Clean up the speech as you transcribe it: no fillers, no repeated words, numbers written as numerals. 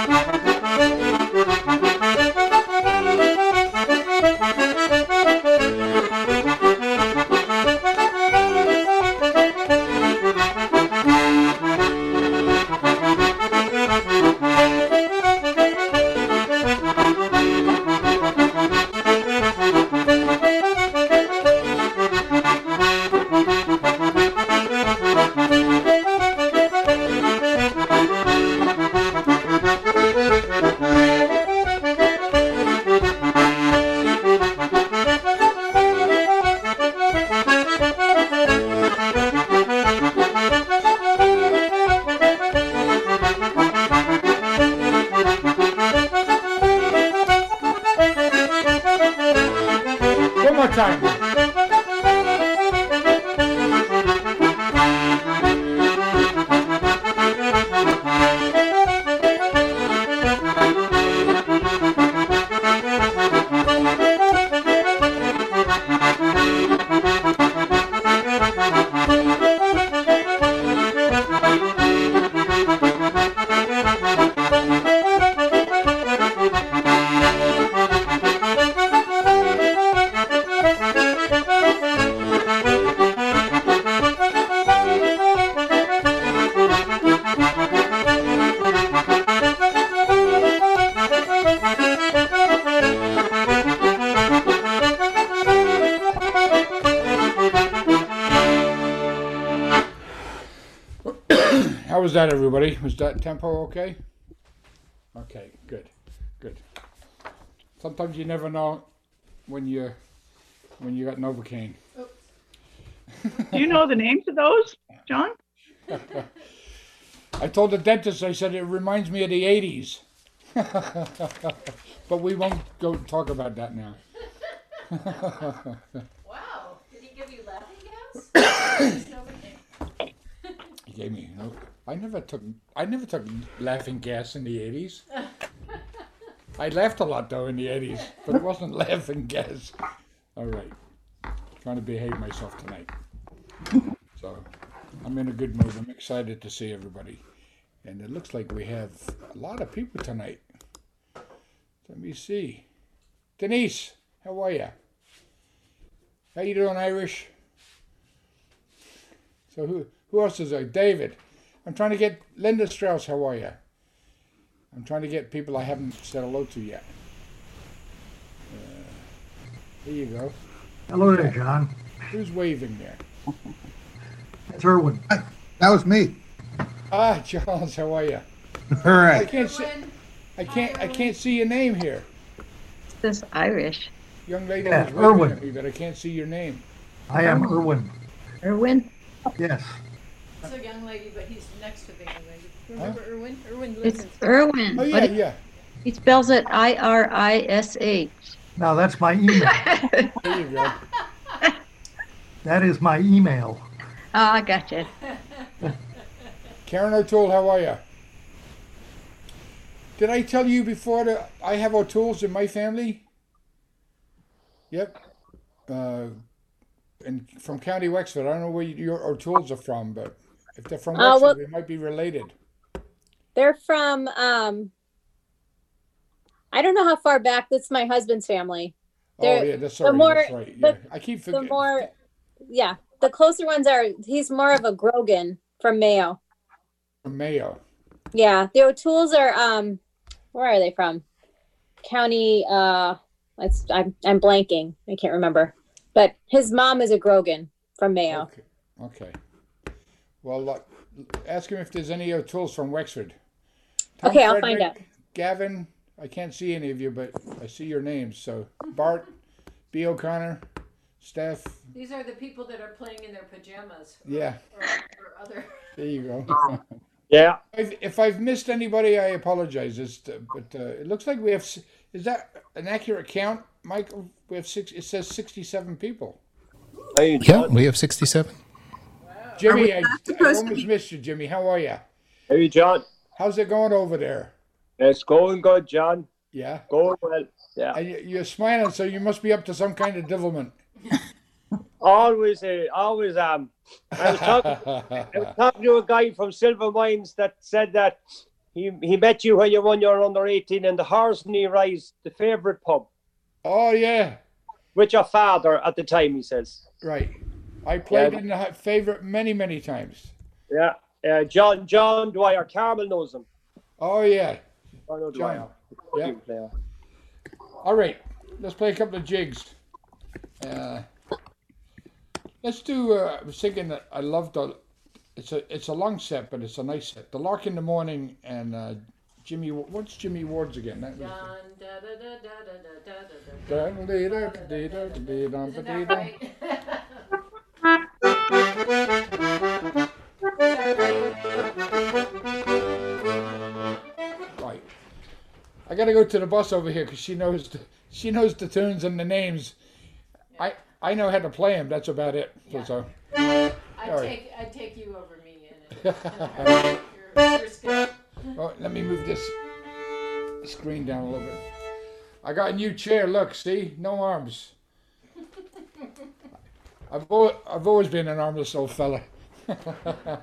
One more time. How was that, everybody? Was that tempo okay? Okay, good, good. Sometimes you never know when you got Novocaine. Do you know the names of those, John? I told the dentist, I said, it reminds me of the 80s. But we won't go talk about that now. Wow, did he give you laughing gas? He gave me, I never took laughing gas in the 80s. I laughed a lot though in the 80s, but it wasn't laughing gas. All right, trying to behave myself tonight. So I'm in a good mood. I'm excited to see everybody. And it looks like we have a lot of people tonight. Let me see. Denise, how are you? How you doing, Irish? So who else is there? David. I'm trying to get Linda Strauss. How are you? I'm trying to get people I haven't said hello to yet. Here you go. Hello there, John. Who's waving there? It's Irwin. That was me. Ah, Charles, how are you? All I right. can't see. I can't see your name here. This Irish. Young lady Yeah, was waving Irwin. at me, but I can't see your name. I am Irwin. Erwin? Yes. It's a young lady, but he's next to the young lady. Remember Irwin? Irwin lives It's in Erwin. Oh yeah, But yeah. he spells it Irish. Now that's my email. There you go. That is my email. Oh, I gotcha. Karen O'Toole, how are you? Did I tell you before that I have O'Toole's in my family? Yep. And from County Wexford. I don't know where your O'Toole's are from, but if they're from Wexford, well- they might be related. They're from I don't know how far back. That's my husband's family. Oh They're- yeah, that's right. more- That's right. Yeah. the- I keep The forgetting. more, yeah, the closer ones are. He's more of a Grogan from Mayo. From Mayo. Yeah, the O'Toole's are where are they from? County I'm blanking. I can't remember. But his mom is a Grogan from Mayo. Okay. Okay. Well, ask him if there's any O'Toole's from Wexford. Tom Okay, I'll find out. Gavin, I can't see any of you, but I see your names. So Bart, B. O'Connor, Steph. These are the people that are playing in their pajamas. Yeah. Or other. There you go. Yeah. If I've missed anybody, I apologize. But it looks like we have. Is that an accurate count, Michael? We have six. It says 67 people. Hey, Yeah, John. we have 67. Jimmy, I almost missed you, Jimmy. How are you? Hey, John. How's it going over there? It's going good, John. Yeah. Going well. Yeah. And you're smiling, so you must be up to some kind of devilment. Always. I was talking to a guy from Silver Mines that said that he met you when you won your under 18 in the Horsley Rise, the favourite pub, Oh yeah, with your father at the time, he says. right. I played Yeah. in the favourite many times. Yeah. John Dwyer, Carmel knows him. Oh yeah. John John. Dwyer. Yeah. Player. All right, let's play a couple of jigs. Let's do. I was thinking that I loved the. It's a long set, but it's a nice set. The Lark in the Morning and Jimmy. What's Jimmy Ward's again? That was Dun, da, da, da, da, da, da, da, da. Isn't that right? Right. I gotta go to the bus over here because she knows the tunes and the names. I know how to play them. That's about it. So. I'd take you over me in your skill. Oh, let me move this screen down a little bit. I got a new chair. Look, see, no arms. I've always been an armless old fella.